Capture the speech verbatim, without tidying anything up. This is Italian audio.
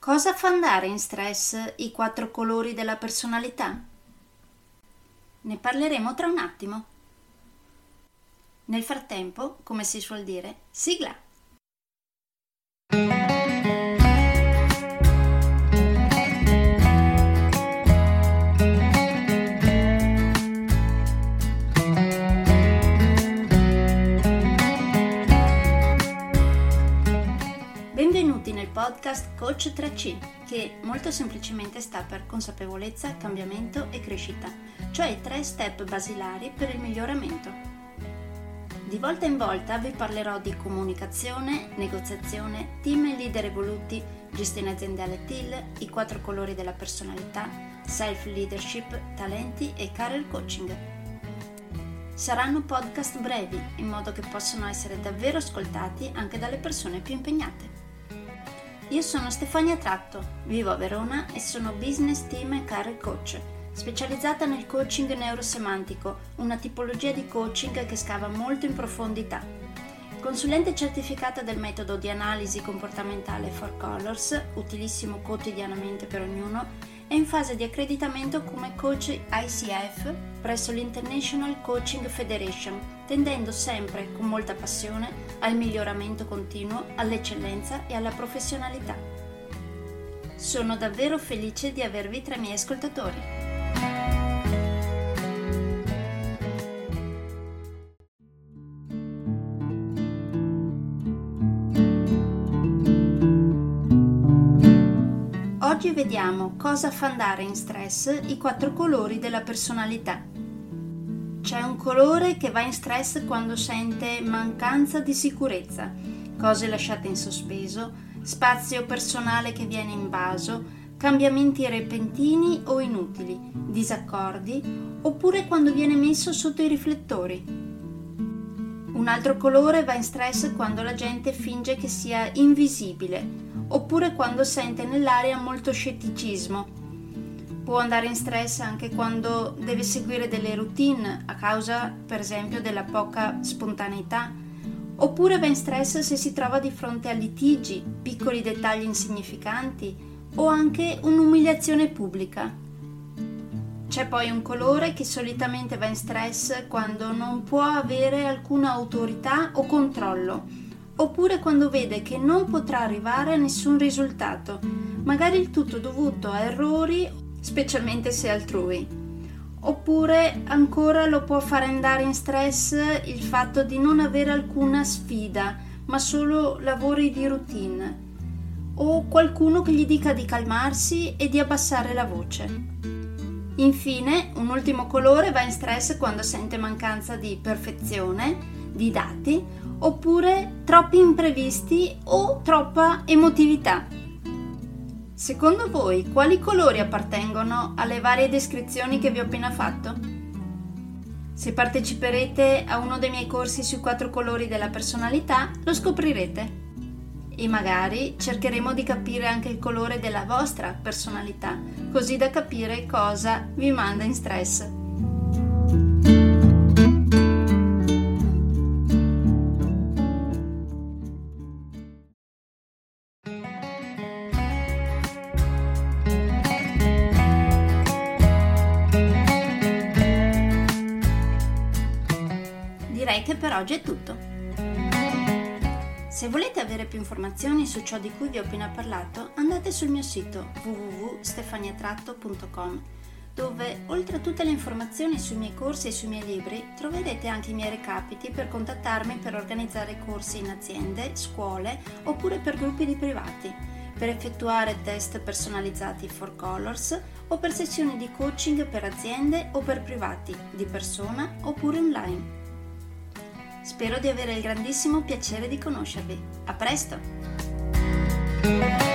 Cosa fa andare in stress i quattro colori della personalità? Ne parleremo tra un attimo. Nel frattempo, come si suol dire, sigla! Benvenuti nel podcast Coach tre C, che molto semplicemente sta per consapevolezza, cambiamento e crescita, cioè i tre step basilari per il miglioramento. Di volta in volta vi parlerò di comunicazione, negoziazione, team e leader evoluti, gestione aziendale T I L, i quattro colori della personalità, self-leadership, talenti e career coaching. Saranno podcast brevi, in modo che possano essere davvero ascoltati anche dalle persone più impegnate. Io sono Stefania Tratto, vivo a Verona e sono business team e career coach, specializzata nel coaching neurosemantico, una tipologia di coaching che scava molto in profondità. Consulente certificata del metodo di analisi comportamentale Four Colors, utilissimo quotidianamente per ognuno, è in fase di accreditamento come coach I C F presso l'International Coaching Federation, tendendo sempre con molta passione al miglioramento continuo, all'eccellenza e alla professionalità. Sono davvero felice di avervi tra i miei ascoltatori. Oggi vediamo cosa fa andare in stress i quattro colori della personalità. C'è un colore che va in stress quando sente mancanza di sicurezza, cose lasciate in sospeso, spazio personale che viene invaso, cambiamenti repentini o inutili, disaccordi, oppure quando viene messo sotto i riflettori. Un altro colore va in stress quando la gente finge che sia invisibile, oppure quando sente nell'aria molto scetticismo. Può andare in stress anche quando deve seguire delle routine a causa, per esempio, della poca spontaneità, oppure va in stress se si trova di fronte a litigi, piccoli dettagli insignificanti o anche un'umiliazione pubblica. C'è poi un colore che solitamente va in stress quando non può avere alcuna autorità o controllo, oppure quando vede che non potrà arrivare a nessun risultato, magari il tutto dovuto a errori, specialmente se altrui. Oppure ancora lo può fare andare in stress il fatto di non avere alcuna sfida, ma solo lavori di routine, o qualcuno che gli dica di calmarsi e di abbassare la voce. Infine, un ultimo colore va in stress quando sente mancanza di perfezione, di dati, oppure troppi imprevisti o troppa emotività. Secondo voi, quali colori appartengono alle varie descrizioni che vi ho appena fatto? Se parteciperete a uno dei miei corsi sui quattro colori della personalità, lo scoprirete. E magari cercheremo di capire anche il colore della vostra personalità, così da capire cosa vi manda in stress. Direi che per oggi è tutto. Se volete avere più informazioni su ciò di cui vi ho appena parlato, andate sul mio sito w w w punto stefania tratto punto com, dove oltre a tutte le informazioni sui miei corsi e sui miei libri troverete anche i miei recapiti per contattarmi per organizzare corsi in aziende, scuole oppure per gruppi di privati, per effettuare test personalizzati Four Colors o per sessioni di coaching per aziende o per privati, di persona oppure online. Spero di avere il grandissimo piacere di conoscervi. A presto!